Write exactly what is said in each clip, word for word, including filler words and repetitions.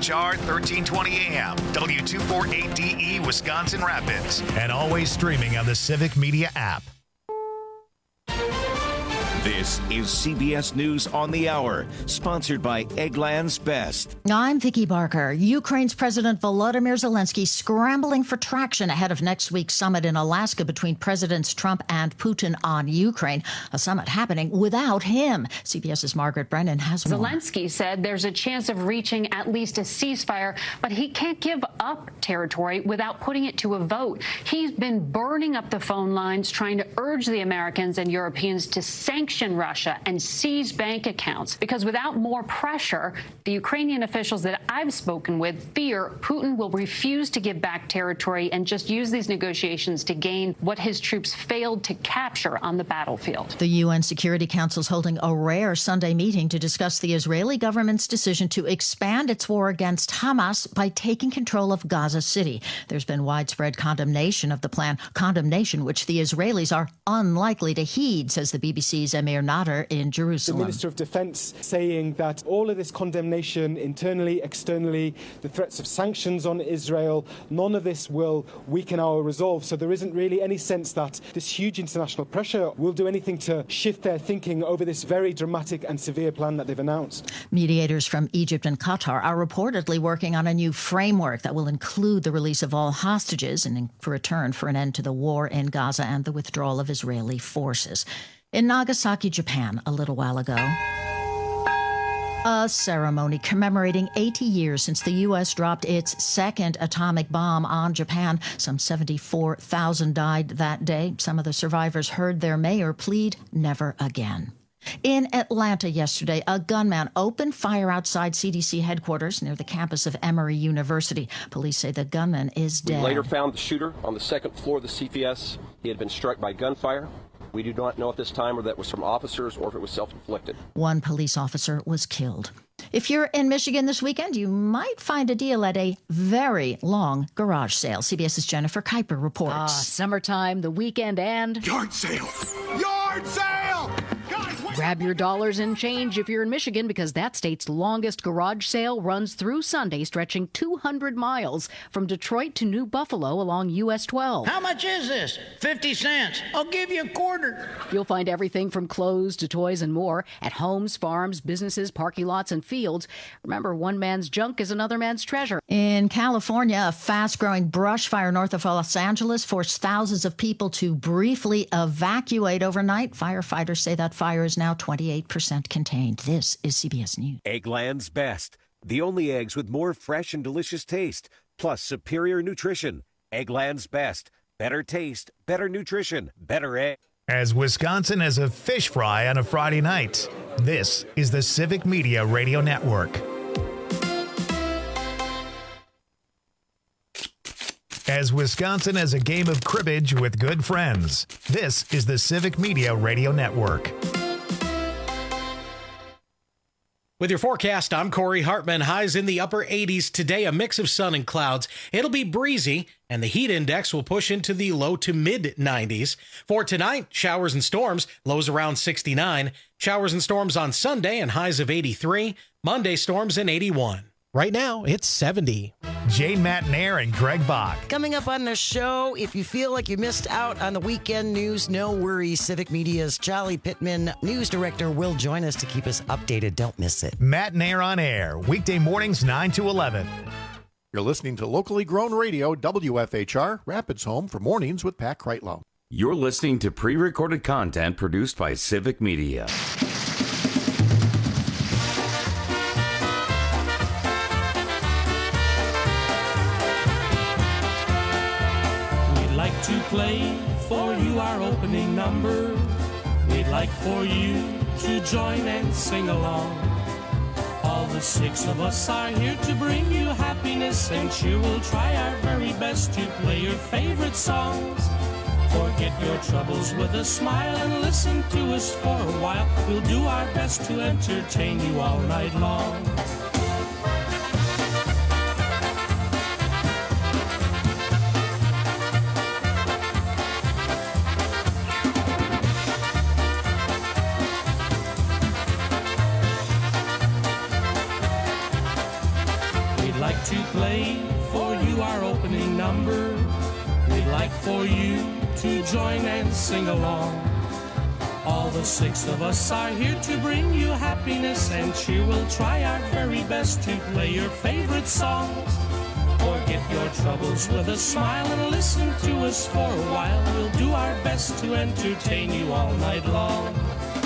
H R thirteen twenty A M, W two forty-eight D E, Wisconsin Rapids. And always streaming on the Civic Media app. This is C B S News on the Hour, sponsored by Eggland's Best. I'm Vicki Barker. Ukraine's President Volodymyr Zelensky scrambling for traction ahead of next week's summit in Alaska between Presidents Trump and Putin on Ukraine. A summit happening without him. CBS's Margaret Brennan has more. Zelensky said there's a chance of reaching at least a ceasefire, but he can't give up territory without putting it to a vote. He's been burning up the phone lines, trying to urge the Americans and Europeans to sanction Russia and seize bank accounts, because without more pressure, the Ukrainian officials that I've spoken with fear Putin will refuse to give back territory and just use these negotiations to gain what his troops failed to capture on the battlefield. The U N Security Council is holding a rare Sunday meeting to discuss the Israeli government's decision to expand its war against Hamas by taking control of Gaza City. There's been widespread condemnation of the plan, condemnation which the Israelis are unlikely to heed, says the B B C's Amir Nader in Jerusalem. The Minister of Defense saying that all of this condemnation internally, externally, the threats of sanctions on Israel, none of this will weaken our resolve. So there isn't really any sense that this huge international pressure will do anything to shift their thinking over this very dramatic and severe plan that they've announced. Mediators from Egypt and Qatar are reportedly working on a new framework that will include the release of all hostages in return for an end to the war in Gaza and the withdrawal of Israeli forces. In Nagasaki, Japan, a little while ago, a ceremony commemorating eighty years since the U S dropped its second atomic bomb on Japan. Some seventy-four thousand died that day. Some of the survivors heard their mayor plead never again. In Atlanta yesterday, a gunman opened fire outside C D C headquarters near the campus of Emory University. Police say the gunman is dead. We later found the shooter on the second floor of the C P S. He had been struck by gunfire. We do not know at this time whether that was from officers or if it was self-inflicted. One police officer was killed. If you're in Michigan this weekend, you might find a deal at a very long garage sale. CBS's Jennifer Kuiper reports. Ah, summertime, the weekend, and... Yard sale! Yard sale! Guys, wait. Grab your dollars and change if you're in Michigan, because that state's longest garage sale runs through Sunday, stretching two hundred miles from Detroit to New Buffalo along U S twelve. How much is this? fifty cents. I'll give you a quarter. You'll find everything from clothes to toys and more at homes, farms, businesses, parking lots, and fields. Remember, one man's junk is another man's treasure. In California, a fast-growing brush fire north of Los Angeles forced thousands of people to briefly evacuate overnight. Firefighters say that fire is now twenty-eight percent contained. This is C B S News. Eggland's Best, the only eggs with more fresh and delicious taste, plus superior nutrition. Eggland's Best, better taste, better nutrition, better egg. As Wisconsin has a fish fry on a Friday night, this is the Civic Media Radio Network. As Wisconsin has a game of cribbage with good friends, this is the Civic Media Radio Network. With your forecast, I'm Corey Hartman. Highs in the upper eighties today, a mix of sun and clouds. It'll be breezy, and the heat index will push into the low to mid nineties. For tonight, showers and storms, lows around sixty-nine. Showers and storms on Sunday and highs of eighty-three. Monday, storms in eighty-one. Right now, it's seventy. Jane Matnair and Greg Bach. Coming up on the show, if you feel like you missed out on the weekend news, no worries. Civic Media's Jolly Pittman news director will join us to keep us updated. Don't miss it. Matnair on air, weekday mornings nine to eleven. You're listening to locally grown radio, W F H R, Rapids Home for Mornings with Pat Kreitlow. You're listening to pre-recorded content produced by Civic Media. To play for you our opening number. We'd like for you to join and sing along. All the six of us are here to bring you happiness and cheer. We'll try our very best to play your favorite songs. Forget your troubles with a smile and listen to us for a while. We'll do our best to entertain you all night long. We'd like to play for you our opening number. We'd like for you to join and sing along. All the six of us are here to bring you happiness and cheer. We'll try our very best to play your favorite songs. Forget your troubles with a smile and listen to us for a while. We'll do our best to entertain you all night long.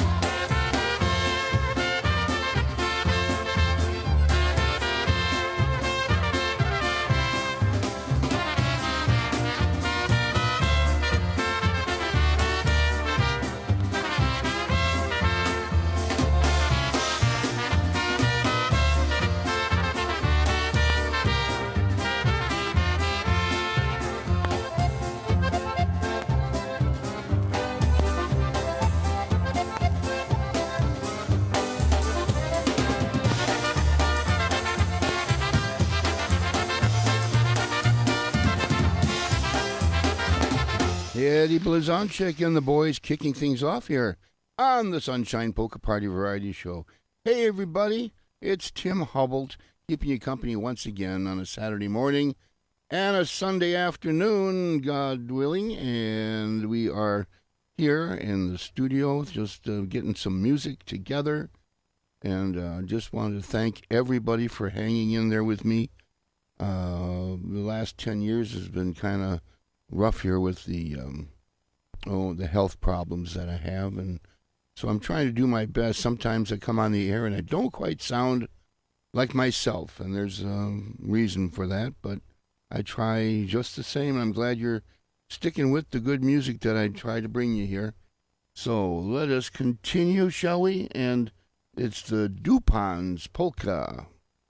Eddie Blazonczyk and the boys kicking things off here on the Sunshine Polka Party Variety Show. Hey, everybody, it's Tim Hubble keeping you company once again on a Saturday morning and a Sunday afternoon, God willing, and we are here in the studio just uh, getting some music together, and uh, just wanted to thank everybody for hanging in there with me. Uh, the last ten years has been kind of rough here with the um, oh the health problems that I have, and so I'm trying to do my best. Sometimes I come on the air and I don't quite sound like myself, and there's a reason for that, but I try just the same. I'm glad you're sticking with the good music that I try to bring you here. So let us continue, shall we? And it's the Dupans Polka.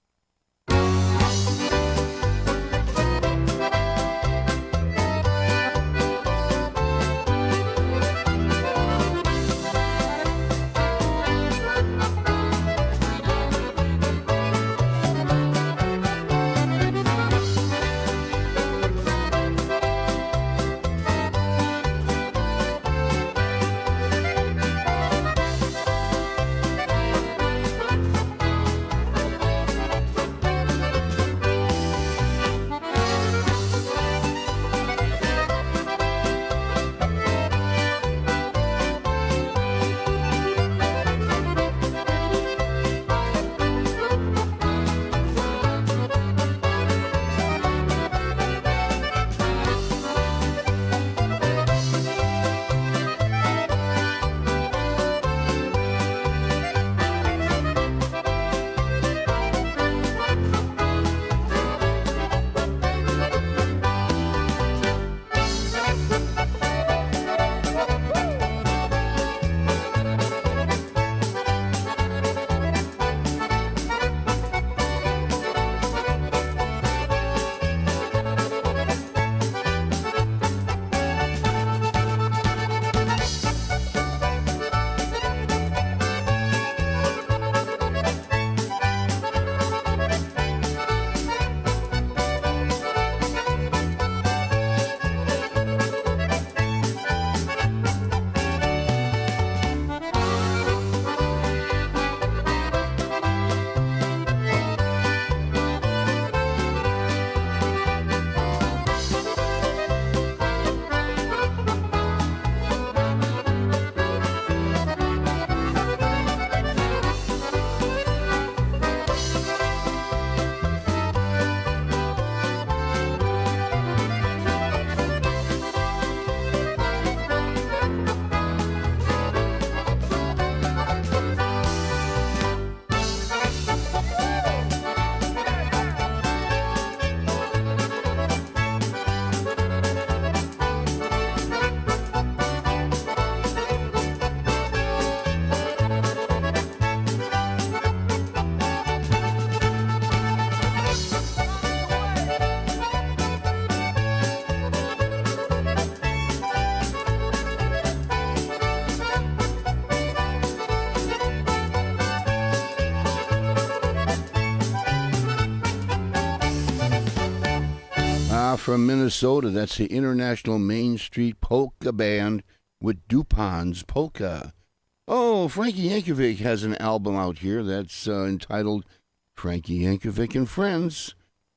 From Minnesota, that's the International Main Street Polka Band with Dupans Polka. Oh, Frankie Yankovic has an album out here that's uh, entitled Frankie Yankovic and Friends.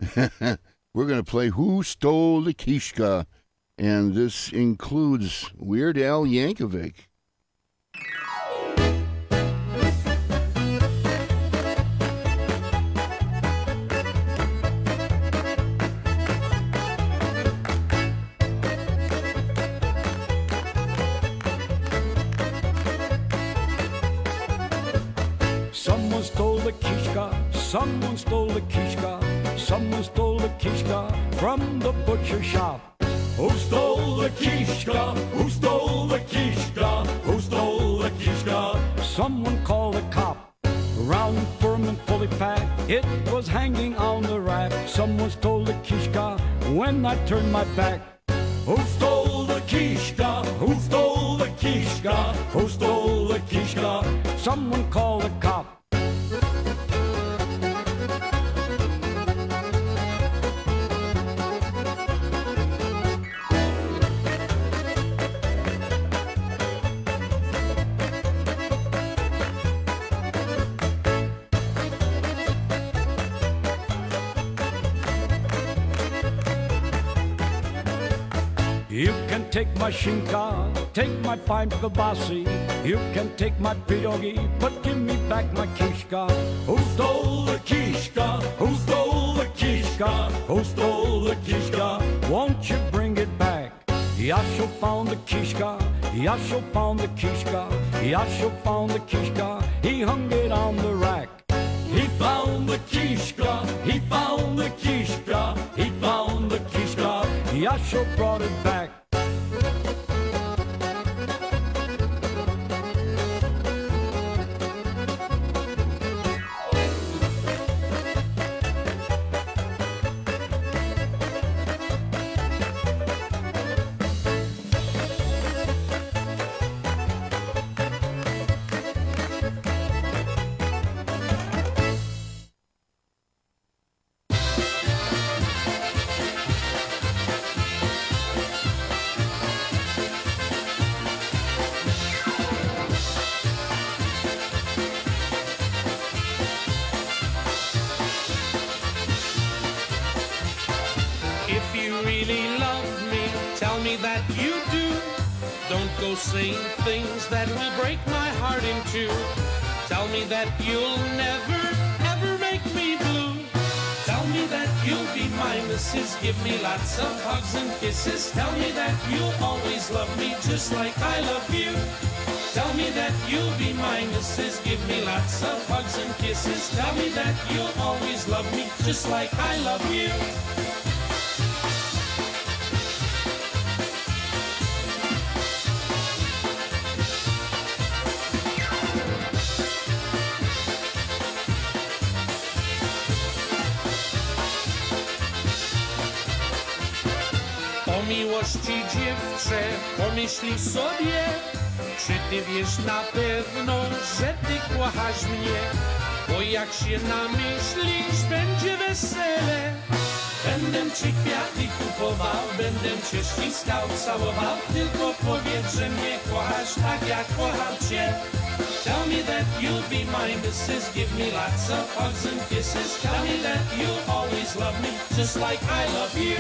We're going to play Who Stole the Kishka, and this includes Weird Al Yankovic. Someone stole the kishka, someone stole the kishka, someone stole the kishka from the butcher shop. Who stole the kishka? Who stole the kishka? Who stole the kishka? Someone called the cop. Round, firm, and fully packed, it was hanging on the rack. Someone stole the kishka when I turned my back. Who stole the kishka? Who stole the kishka? Who stole the kishka? Someone called the cop. You can take my shinka, take my fine kibasi. You can take my pierogi, but give me back my kishka. Who stole the kishka? Who stole the kishka? Who stole the kishka? Won't you bring it back? Yasho found the kishka. Yasho found the kishka. Yasho found the kishka. He hung it on the rack. He found the kishka. He found the kishka. He found the kishka. Yasho brought it back. That you do. Don't go saying things that will break my heart in two. Tell me that you'll never, ever make me blue. Tell me that you'll be my missus. Give me lots of hugs and kisses. Tell me that you'll always love me just like I love you. Tell me that you'll be my missus. Give me lots of hugs and kisses. Tell me that you'll always love me just like I love you. Miłości dziewczę, pomyśl sobie, czy ty wiesz na pewno, że ty kochasz mnie, bo jak się namyślisz, będzie wesele. Będę ci kwiaty kupował, będę cię ściskał, całował, tylko powiedz, że mnie kochasz tak jak kocham cię. Tell me that you'll be my missus, give me lots of hugs and kisses. Tell me that you'll always love me, just like I love you.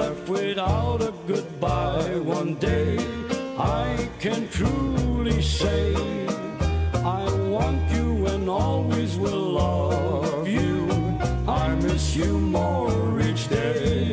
left without a goodbye one day, I can truly say I want you and always will love you. I miss you more each day.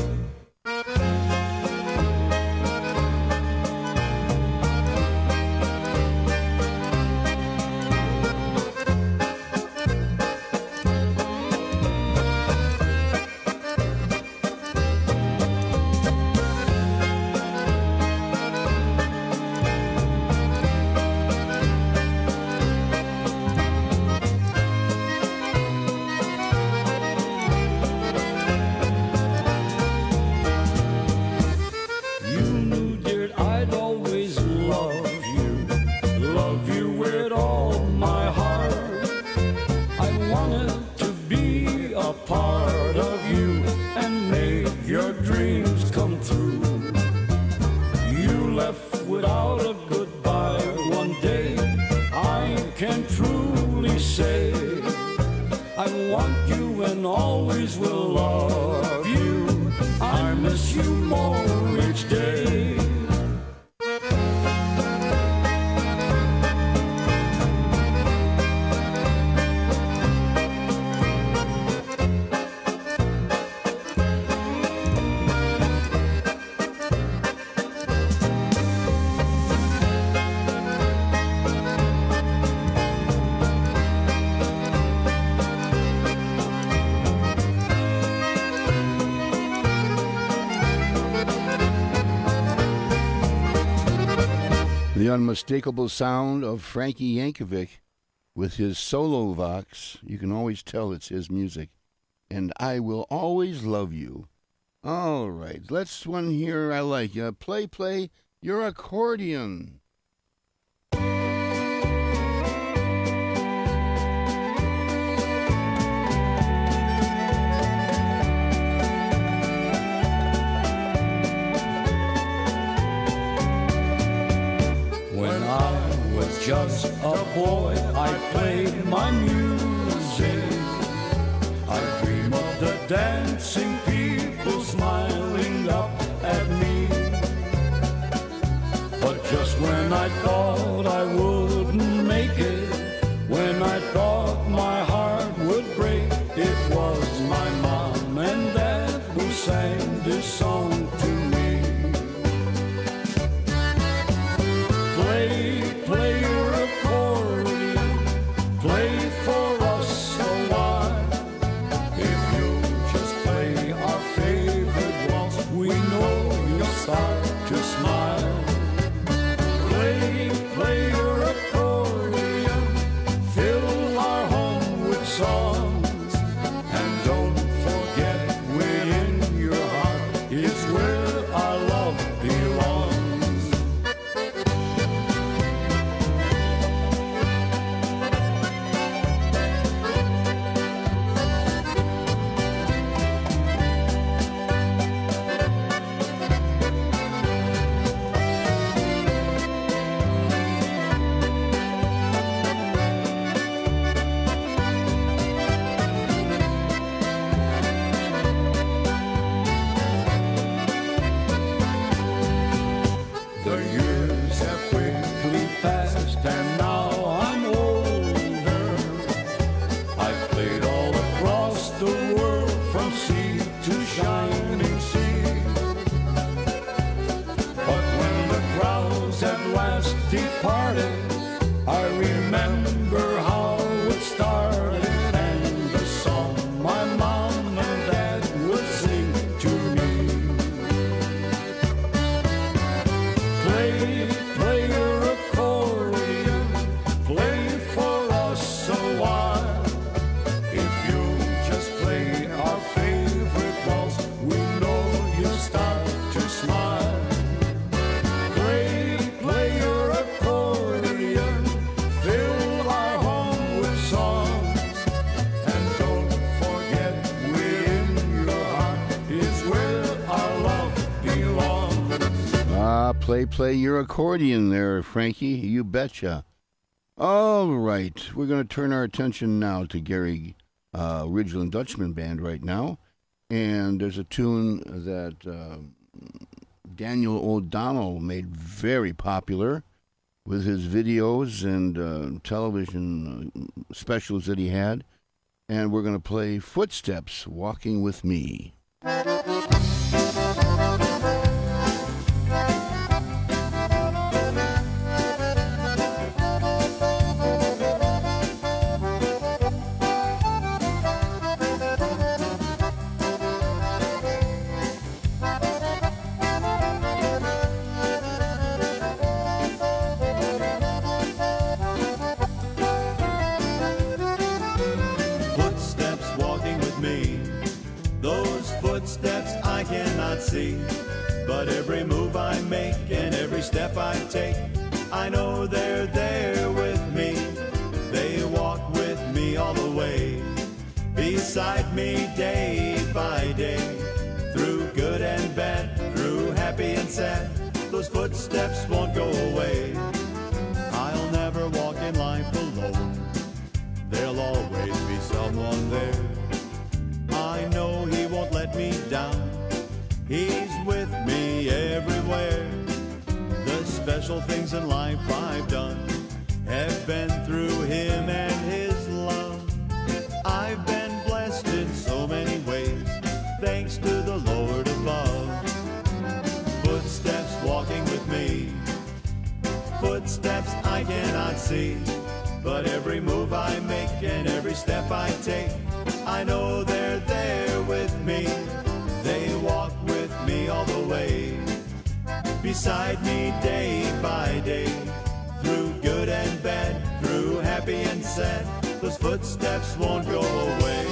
Always will love you. I miss you more each day. The unmistakable sound of Frankie Yankovic with his solo vox. You can always tell it's his music. And I Will Always Love You. All right, let's one here I like. Uh, play, play your accordion. When I was just a boy, I played my music. I dream of the dancing people smiling up at me. But just when I thought I wouldn't make it, when I thought my heart would break, it was my mom and dad who sang this song to me. Play, play your accordion, play for us a while. If you just play our favorite waltz, we know you'll start to smile. Play, play your accordion, fill our home with songs, and don't forget within your heart is where our love belongs. The years have quickly passed and now I'm older. I've played all across the world from sea to shining sea. But when the crowds at last departed, I remember how it started and the song my mom and dad would sing to me. Play, play your accordion, play for us a while. If you just play our favorite waltz, we know you'll start to smile. Play, play your accordion, fill our home with songs, and don't forget within your heart is where our love belongs. Ah, play, play your accordion there, Frankie. You betcha. All right, we're going to turn our attention now to Gary uh, Ridgeland Dutchman Band right now. And there's a tune that uh, Daniel O'Donnell made very popular with his videos and uh, television uh, specials that he had. And we're going to play Footsteps, Walking With Me. See, but every move I make and every step I take, I know they're there with me. They walk with me all the way, beside me day by day, through good and bad, through happy and sad. Those footsteps won't go away. I'll never walk in life alone. There'll always be someone there. I know he won't let me down. He's with me everywhere. The special things in life I've done have been through him and his love. I've been blessed in so many ways, thanks to the Lord above. Footsteps walking with me, footsteps I cannot see, but every move I make and every step I take, I know they're there with me. They walk with me all the way, beside me day by day, through good and bad, through happy and sad. Those footsteps won't go away.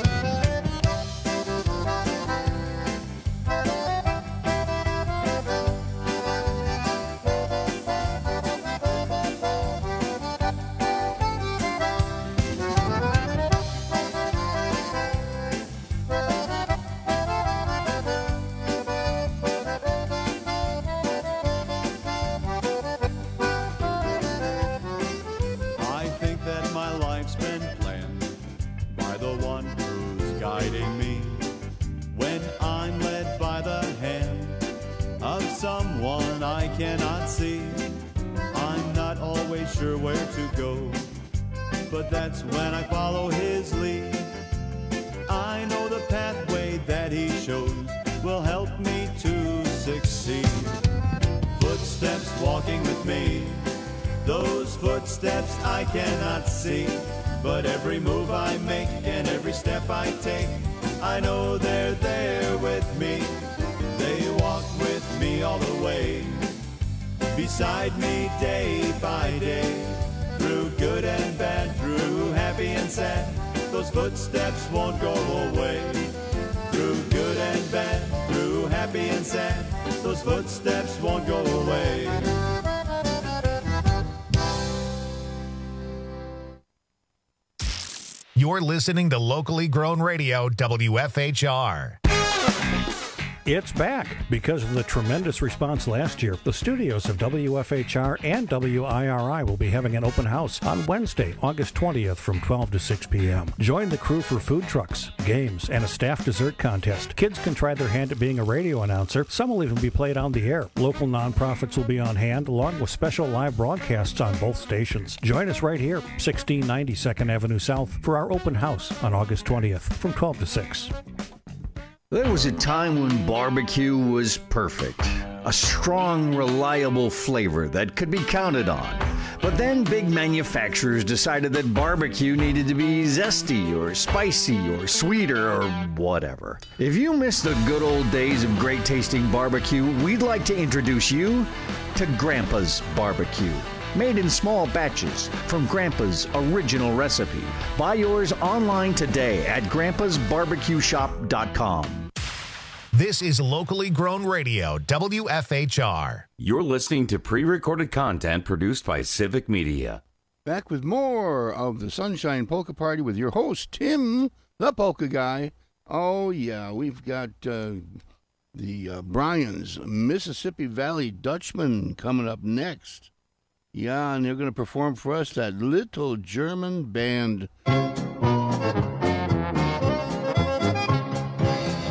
Sure where to go, but that's when I follow his lead. I know the pathway that he shows will help me to succeed. Footsteps walking with me, those footsteps I cannot see, but every move I make and every step I take, I know they're there with me. They walk with me all the way, beside me day by day, through good and bad, through happy and sad. Those footsteps won't go away. Through good and bad, through happy and sad, those footsteps won't go away. You're listening to locally grown radio, W F H R. It's back. Because of the tremendous response last year, the studios of W F H R and W I R I will be having an open house on Wednesday, August twentieth from twelve to six p.m. Join the crew for food trucks, games, and a staff dessert contest. Kids can try their hand at being a radio announcer. Some will even be played on the air. Local nonprofits will be on hand, along with special live broadcasts on both stations. Join us right here, sixteen ninety second Avenue South, for our open house on August twentieth from twelve to six. There was a time when barbecue was perfect. A strong, reliable flavor that could be counted on. But then big manufacturers decided that barbecue needed to be zesty or spicy or sweeter or whatever. If you miss the good old days of great tasting barbecue, we'd like to introduce you to Grandpa's Barbecue. Made in small batches from Grandpa's original recipe. Buy yours online today at grandpas barbecue shop dot com. This is locally grown radio, W F H R. You're listening to pre-recorded content produced by Civic Media. Back with more of the Sunshine Polka Party with your host, Tim, the Polka Guy. Oh, yeah, we've got uh, the uh, Bryans, Mississippi Valley Dutchman, coming up next. Yeah, and they're going to perform for us that Little German Band.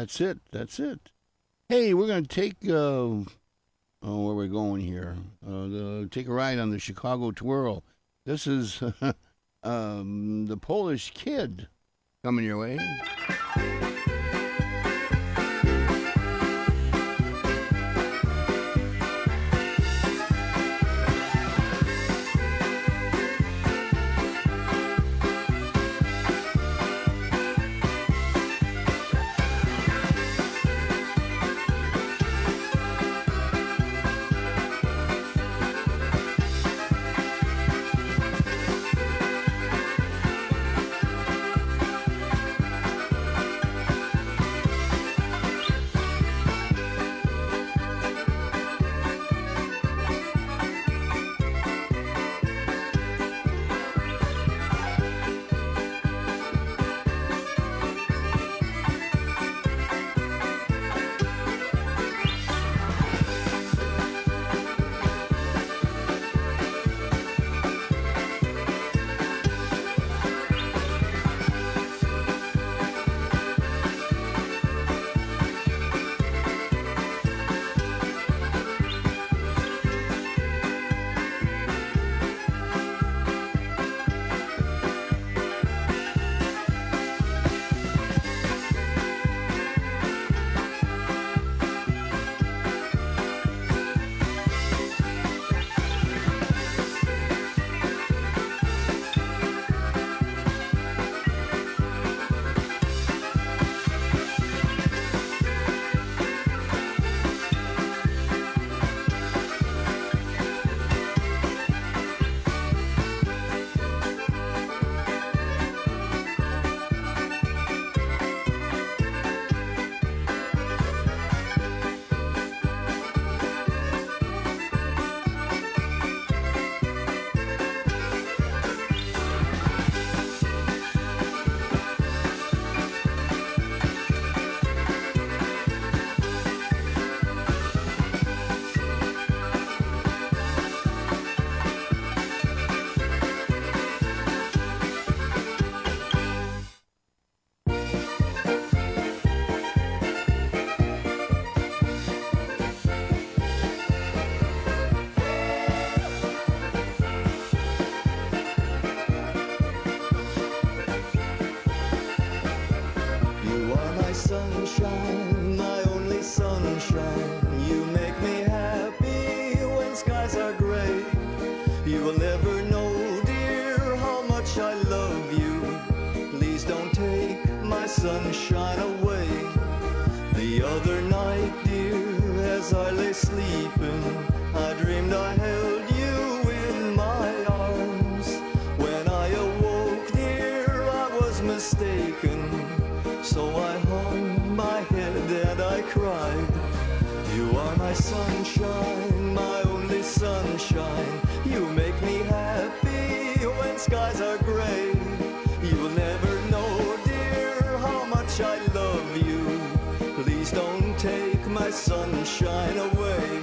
That's it. That's it. Hey, we're going to take, uh, oh, where we're going here? Uh, the, take a ride on the Chicago Twirl. This is um, the Polish Kid coming your way. Sunshine, my only sunshine. You make me happy when skies are gray. You will never know, dear, how much I love you. Please don't take my sunshine away. The other night, dear, as I lay sleeping, I dreamed I held you in my arms. When I awoke, dear, I was mistaken. So I hung my head and I cried. You are my sunshine, my only sunshine. You make me happy when skies are gray. You will never know, dear, how much I love you. Please don't take my sunshine away.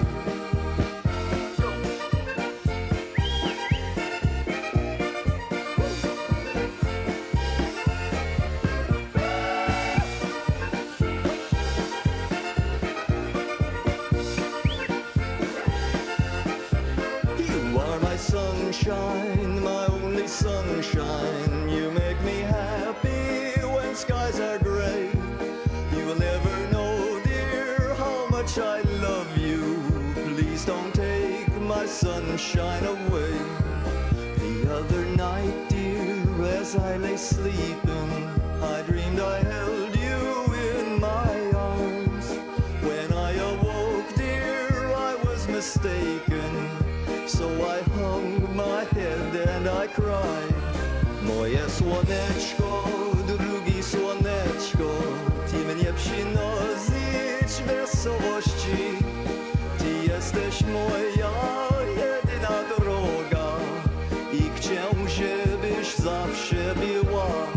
Sunshine, my only sunshine. You make me happy when skies are gray. You will never know, dear, how much I love you. Please don't take my sunshine away. The other night, dear, as I lay sleeping, I dreamed I held you in my arms. When I awoke, dear, I was mistaken. So I hung my head and I cried. Moje słoneczko, drugi słoneczko, ty mnie przynosisz wesołości. Ty jesteś moja jedyna droga i chcę, żebyś zawsze była.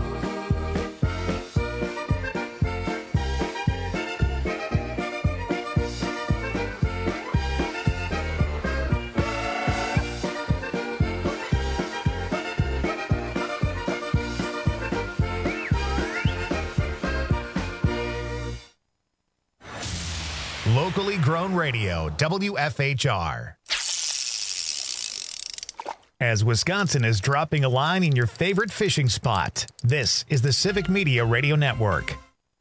Locally grown radio, W F H R. As Wisconsin is dropping a line in your favorite fishing spot, this is the Civic Media Radio Network.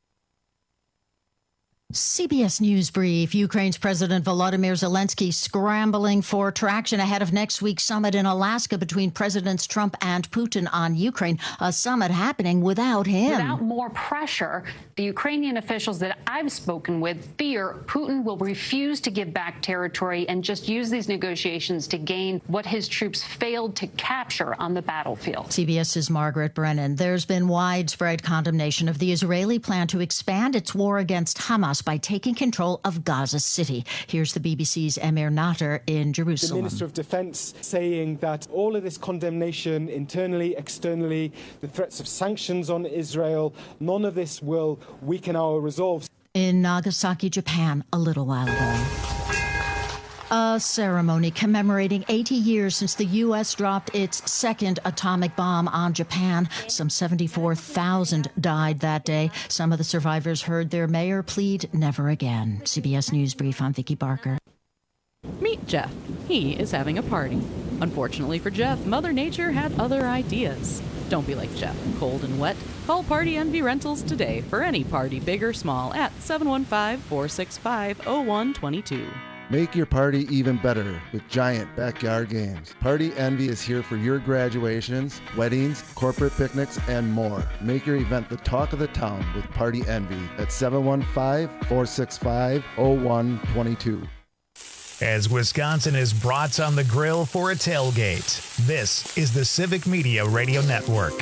C B S News Brief. Ukraine's President Volodymyr Zelensky scrambling for traction ahead of next week's summit in Alaska between Presidents Trump and Putin on Ukraine. A summit happening without him. Without more pressure, the Ukrainian officials that I've spoken with fear Putin will refuse to give back territory and just use these negotiations to gain what his troops failed to capture on the battlefield. CBS's Margaret Brennan. There's been widespread condemnation of the Israeli plan to expand its war against Hamas by taking control of Gaza City. Here's the B B C's Emir Natter in Jerusalem. The Minister of Defense saying that all of this condemnation internally, externally, the threats of sanctions on Israel, none of this will weaken our resolve. In Nagasaki, Japan, a little while ago. A ceremony commemorating eighty years since the U S dropped its second atomic bomb on Japan. Some seventy-four thousand died that day. Some of the survivors heard their mayor plead never again. C B S News Brief, I'm Vicki Barker. Meet Jeff. He is having a party. Unfortunately for Jeff, Mother Nature had other ideas. Don't be like Jeff, cold and wet. Call Party Envy Rentals today for any party, big or small, at seven one five, four six five, zero one two two. Make your party even better with giant backyard games. Party Envy is here for your graduations, weddings, corporate picnics, and more. Make your event the talk of the town with Party Envy at seven one five, four six five, zero one two two. As Wisconsin is brats on the grill for a tailgate, this is the Civic Media Radio Network.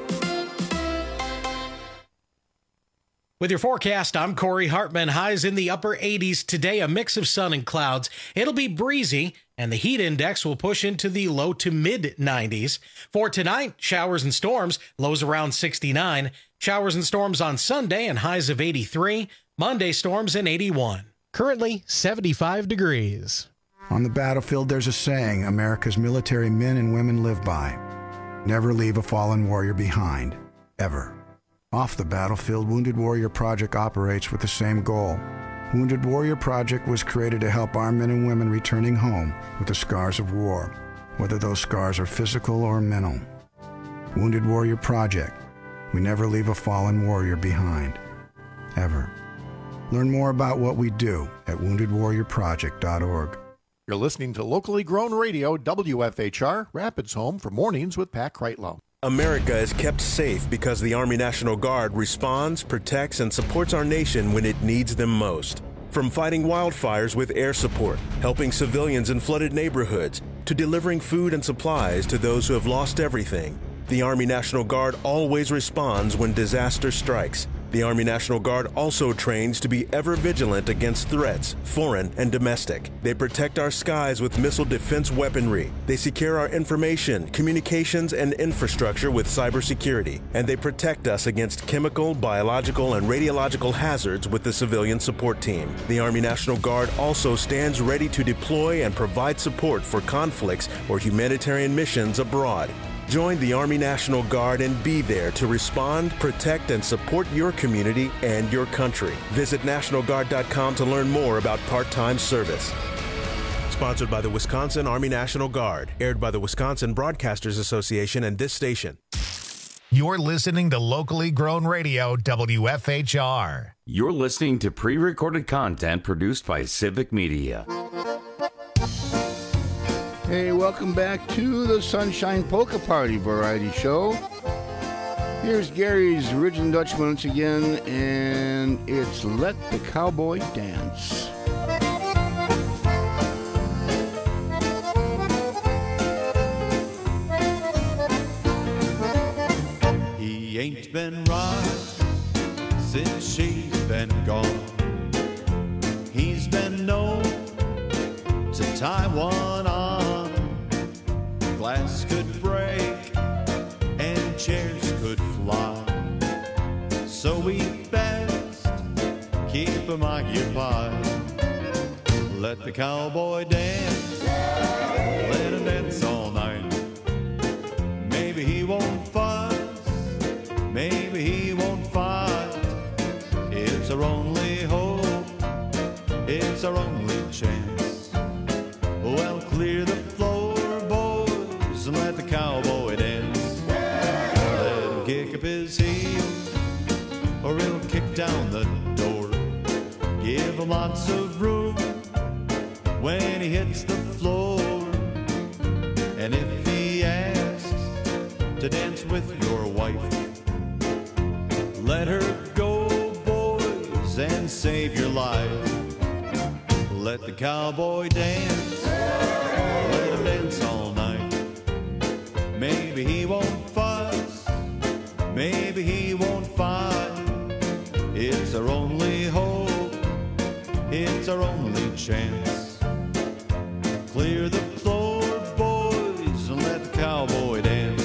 With your forecast, I'm Corey Hartman. Highs in the upper eighties today, a mix of sun and clouds. It'll be breezy, and the heat index will push into the low to mid nineties. For tonight, showers and storms, lows around sixty-nine. Showers and storms on Sunday and highs of eighty-three. Monday, storms in eighty-one. Currently seventy-five degrees. On the battlefield, there's a saying America's military men and women live by. Never leave a fallen warrior behind, ever. Off the battlefield, Wounded Warrior Project operates with the same goal. Wounded Warrior Project was created to help our men and women returning home with the scars of war, whether those scars are physical or mental. Wounded Warrior Project. We never leave a fallen warrior behind, ever. Learn more about what we do at wounded warrior project dot org. You're listening to locally grown radio, W F H R, Rapids Home for Mornings with Pat Kreitlow. America is kept safe because the Army National Guard responds, protects, and supports our nation when it needs them most. From fighting wildfires with air support, helping civilians in flooded neighborhoods, to delivering food and supplies to those who have lost everything, the Army National Guard always responds when disaster strikes. The Army National Guard also trains to be ever vigilant against threats, foreign and domestic. They protect our skies with missile defense weaponry. They secure our information, communications, and infrastructure with cybersecurity. And they protect us against chemical, biological, and radiological hazards with the civilian support team. The Army National Guard also stands ready to deploy and provide support for conflicts or humanitarian missions abroad. Join the Army National Guard and be there to respond, protect, and support your community and your country. Visit National Guard dot com to learn more about part-time service. Sponsored by the Wisconsin Army National Guard. Aired by the Wisconsin Broadcasters Association and this station. You're listening to locally grown radio, W F H R. You're listening to pre-recorded content produced by Civic Media. Hey, welcome back to the Sunshine Polka Party Variety Show. Here's Gary's Original Dutch once again, and it's Let the Cowboy Dance. He ain't been right since she's been gone. He's been known to tie one on. Glass could break and chairs could fly, so we best keep them occupied. Let the cowboy dance, let him dance all night. Maybe he won't fuss, maybe he won't fight. It's our only hope, it's it's our only chance. Well, clear the floor, boys, and let the cowboy dance. Let him kick up his heels, or he'll kick down the door. Give him lots of room when he hits the floor. And if he asks to dance with your wife, let her go, boys, and save your life. Let the cowboy dance, let him dance all night. Maybe he won't fuss, maybe he won't fight. It's our only hope, it's our only chance. Clear the floor, boys, and let the cowboy dance.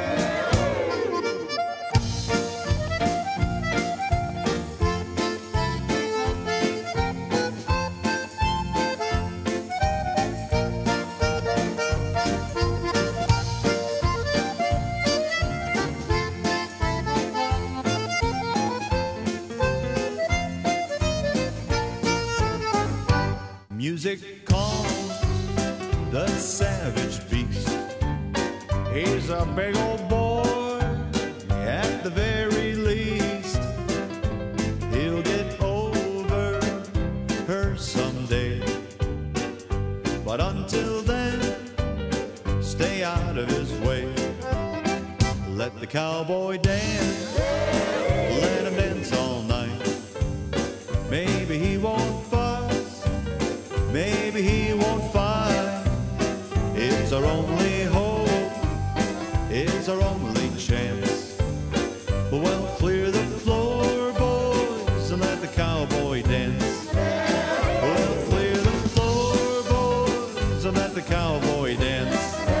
Music calms the savage beast. He's a big old boy at the very least. He'll get over her someday, but until then, stay out of his way. Let the cowboy dance, let him dance all night. Maybe he won't fuss, maybe he won't fight. It's our only hope, it's our only chance. Well, clear the floor, boys, and let the cowboy dance. Well, clear the floor, boys, and let the cowboy dance.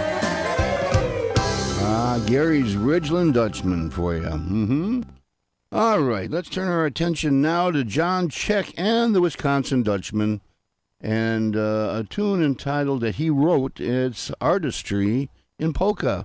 Ah, Gary's Ridgeland Dutchman for you. Mm-hmm. All right, let's turn our attention now to John Check and the Wisconsin Dutchman, and uh, a tune entitled that he wrote. It's Artistry in Polka.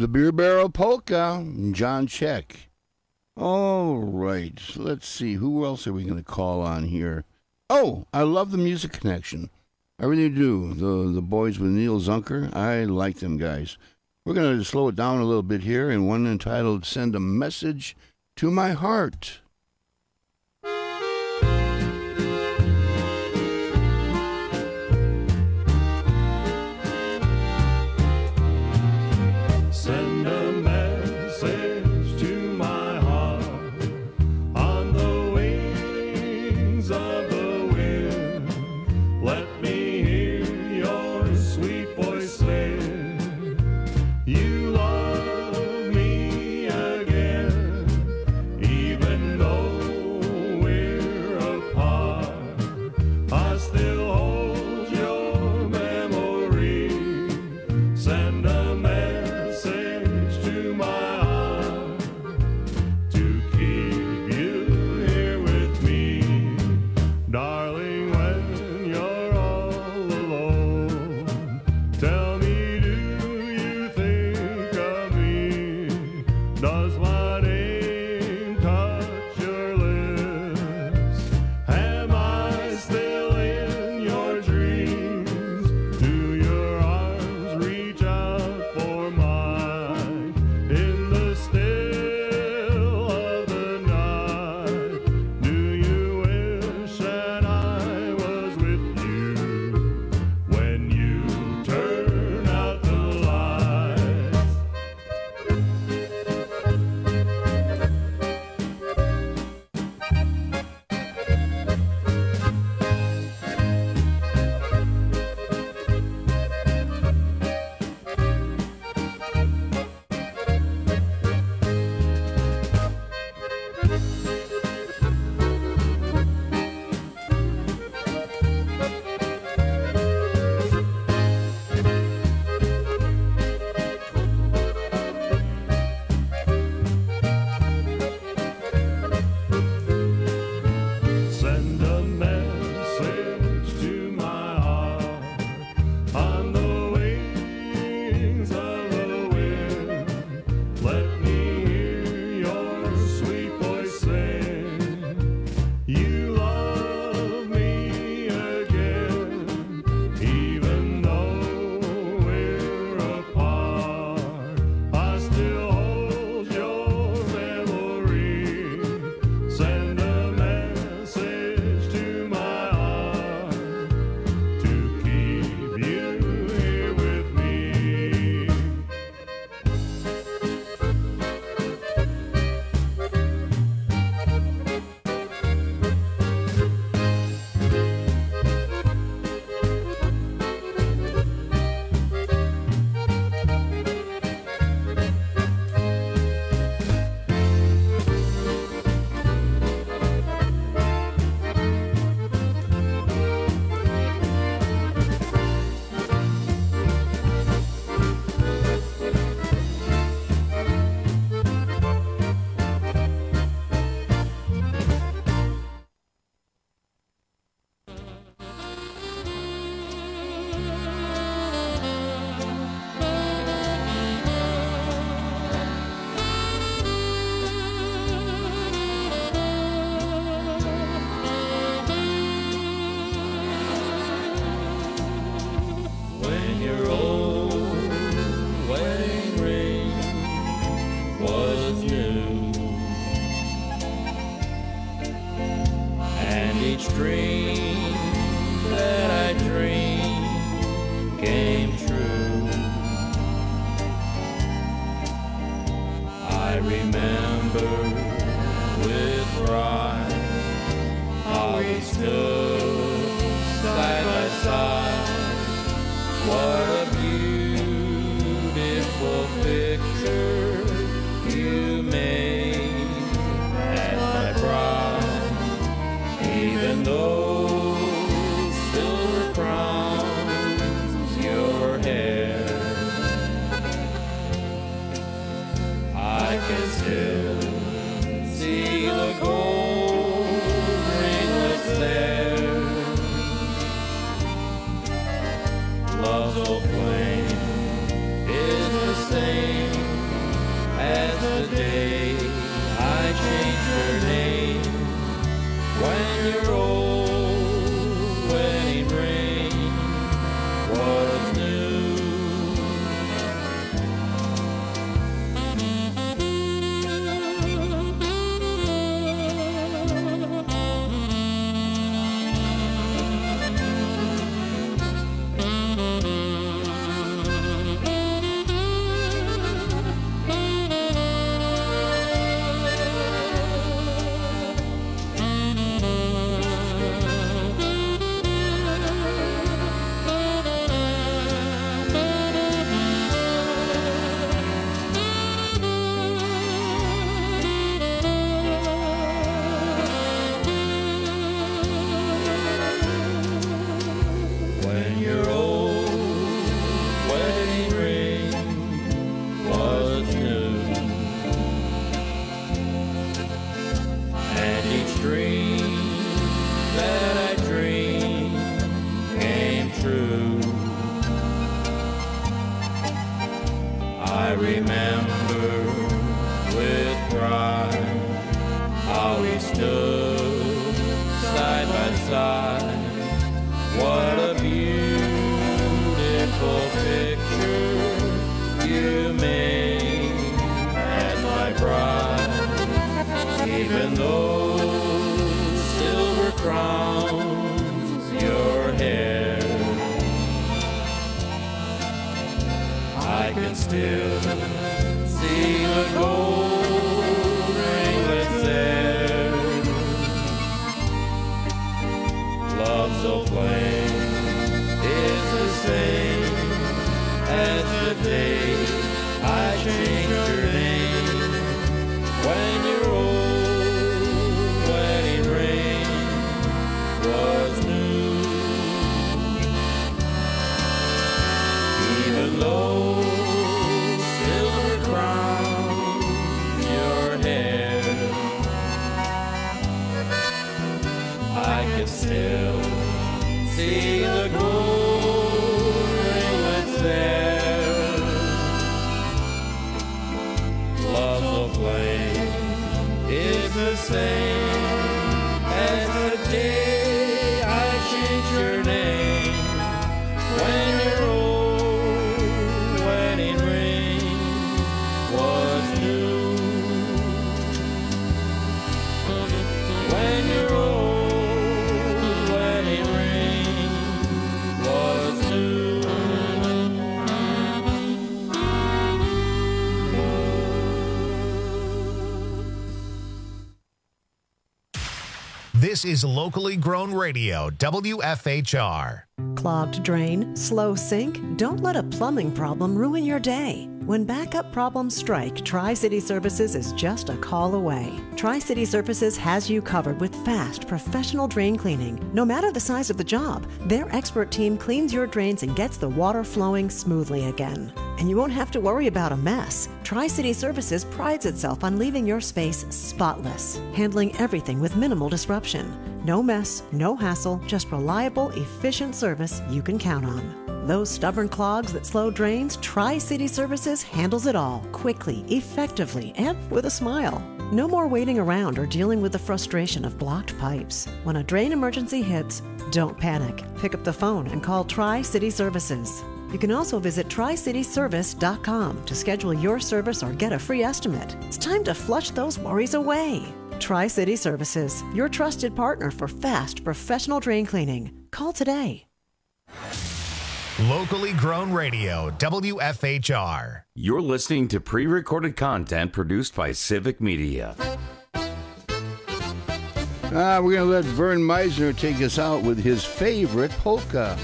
the Beer Barrel Polka, John Check. All right, let's see. Who else are we going to call on here? Oh, I love the Music Connection. I really do. The the boys with Neil Zunker, I like them guys. We're going to slow it down a little bit here in one entitled Send a Message to My Heart. Send a message to my heart on the wings of the wind. Let me hear your sweet voice say, you love me again, even though we're apart. I still hold your memory. Send a message to my heart to keep you here with me. Darling, when you're all alone, tell me, do you think of me? Does my name touch your lips? Am I still in your dreams? Do your arms reach out for mine in the still of the night? Do you wish that I was with you when you turn out the lights? Send a message to my heart on the wings of the wind. Let me hear your sweet voice say, you love me again, even though we're apart. I still hold your memory. Send a message to my heart to keep you here with me. When your old wedding ring was new, and each dream that I dreamed came true, I remember with pride how we stood side by side. What a beautiful picture you made as my bride, even though silver crowns your hair. I can still see the gold ringlets there. Love's old flame is the same as the day I changed your name. When your old wedding ring was new. When your old wedding ring was new, and each dream that I dreamed came true. I remember with pride how we stood side by side. What a beautiful picture you made as my bride. Even though silver crowns your hair, I can still see the gold ringlets there. Love so plain is the same as the day I changed your name. When your old wedding ring was new. Even though silver crowns your hair, I can still see the gold ringlets there. Love so plain is the same as the day I changed your name. When your old wedding ring was new. When your old wedding ring was new. This is locally grown radio, W F H R. Clogged drain, slow sink? Don't let a plumbing problem ruin your day. When backup problems strike, Tri-City Services is just a call away. Tri-City Services has you covered with fast, professional drain cleaning. No matter the size of the job, their expert team cleans your drains and gets the water flowing smoothly again. And you won't have to worry about a mess. Tri-City Services prides itself on leaving your space spotless, handling everything with minimal disruption. No mess, no hassle, just reliable, efficient service you can count on. Those stubborn clogs that slow drains, Tri-City Services handles it all, quickly, effectively, and with a smile. No more waiting around or dealing with the frustration of blocked pipes. When a drain emergency hits, don't panic. Pick up the phone and call Tri-City Services. You can also visit tri city service dot com to schedule your service or get a free estimate. It's time to flush those worries away. Tri-City Services, your trusted partner for fast, professional drain cleaning. Call today. Locally grown radio, W F H R. You're listening to pre-recorded content produced by Civic Media. Ah, we're going to let Vern Meisner take us out with his favorite polka.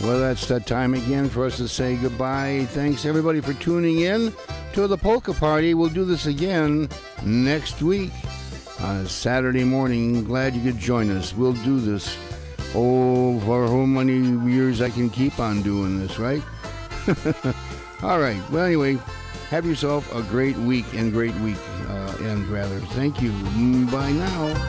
Well, that's that time again for us to say goodbye. Thanks, everybody, for tuning in to the Polka Party. We'll do this again next week on a Saturday morning. Glad you could join us. We'll do this, oh, for how many years I can keep on doing this, right? All right. Well, anyway, have yourself a great week and great week, uh, and rather. Thank you. Bye now.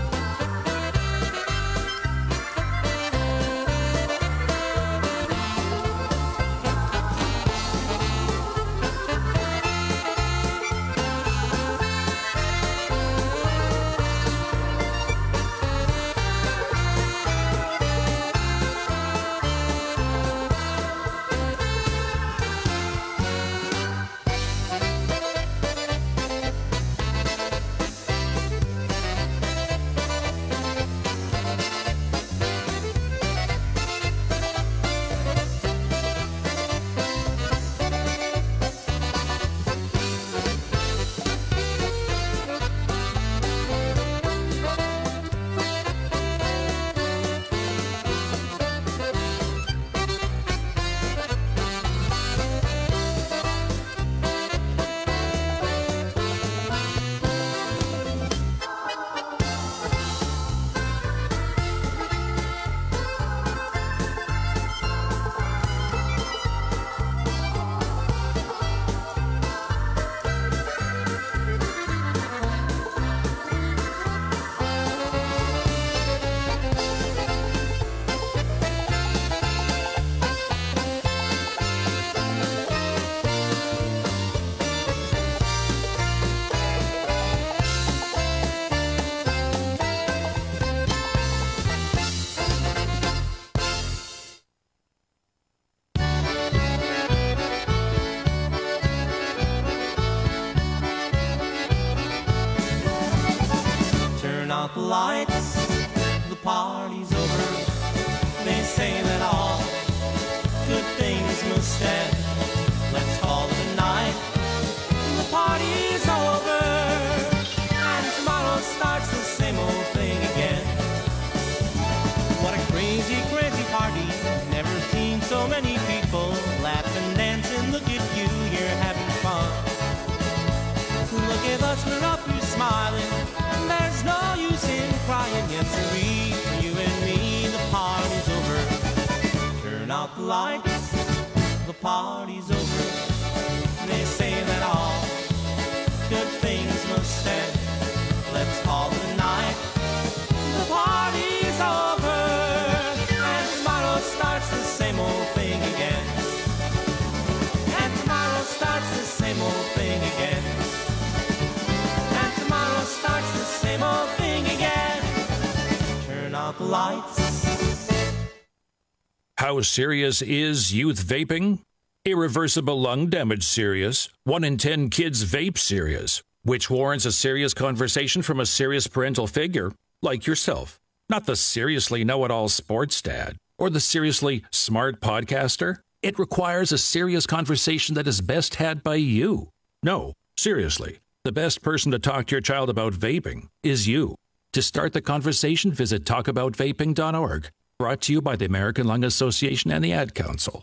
How serious is youth vaping? Irreversible lung damage serious. One in ten kids vape serious, which warrants a serious conversation from a serious parental figure, like yourself. Not the seriously know-it-all sports dad or the seriously smart podcaster. It requires a serious conversation that is best had by you. No, seriously, the best person to talk to your child about vaping is you. To start the conversation, visit talk about vaping dot org. Brought to you by the American Lung Association and the Ad Council.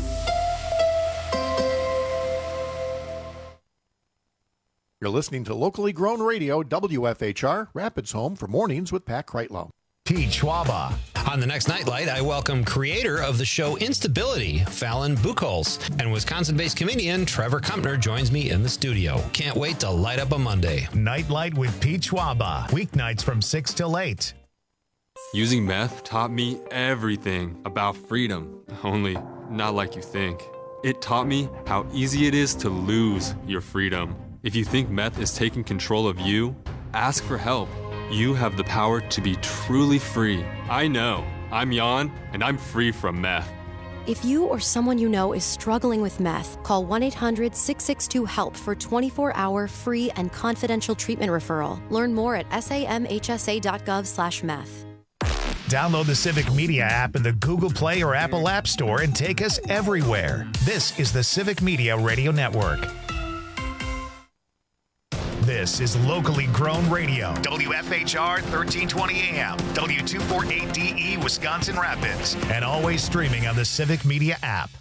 You're listening to locally grown radio, W F H R, Rapids Home for Mornings with Pat Kreitlow. Pete Schwaba. On the next Nightlight, I welcome creator of the show Instability, Fallon Buchholz, and Wisconsin-based comedian Trevor Kumpner joins me in the studio. Can't wait to light up a Monday. Nightlight with Pete Schwaba, weeknights from six till eight. Using meth taught me everything about freedom, only not like you think. It taught me how easy it is to lose your freedom. If you think meth is taking control of you, ask for help. You have the power to be truly free. I know. I'm Jan, and I'm free from meth. If you or someone you know is struggling with meth, call one eight hundred six six two HELP for twenty-four hour free and confidential treatment referral. Learn more at samhsa.gov slash meth. Download the Civic Media app in the Google Play or Apple App Store and take us everywhere. This is the Civic Media Radio Network. This This is locally grown radio. W F H R thirteen twenty A M, W two forty-eight D E, Wisconsin Rapids, and always streaming on the Civic Media app.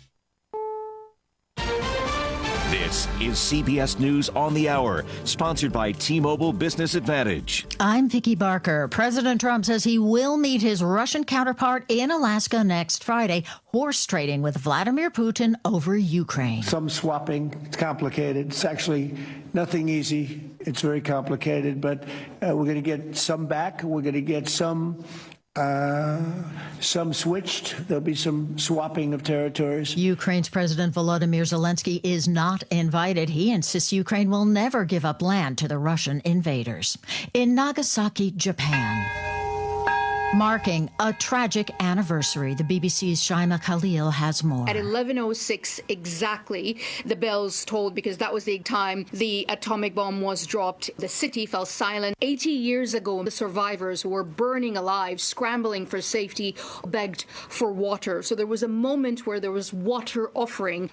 This is C B S News on the Hour, sponsored by T-Mobile Business Advantage. I'm Vicki Barker. President Trump says he will meet his Russian counterpart in Alaska next Friday, horse trading with Vladimir Putin over Ukraine. Some swapping. It's complicated. It's actually nothing easy. It's very complicated, but uh, we're going to get some back. We're going to get some Uh, some switched. There'll be some swapping of territories. Ukraine's President Volodymyr Zelensky is not invited. He insists Ukraine will never give up land to the Russian invaders. In Nagasaki, Japan, marking a tragic anniversary, the B B C's Shaima Khalil has more. At eleven oh six exactly, the bells tolled because that was the time the atomic bomb was dropped. The city fell silent. eighty years ago, the survivors who were burning alive, scrambling for safety, begged for water. So there was a moment where there was water offering.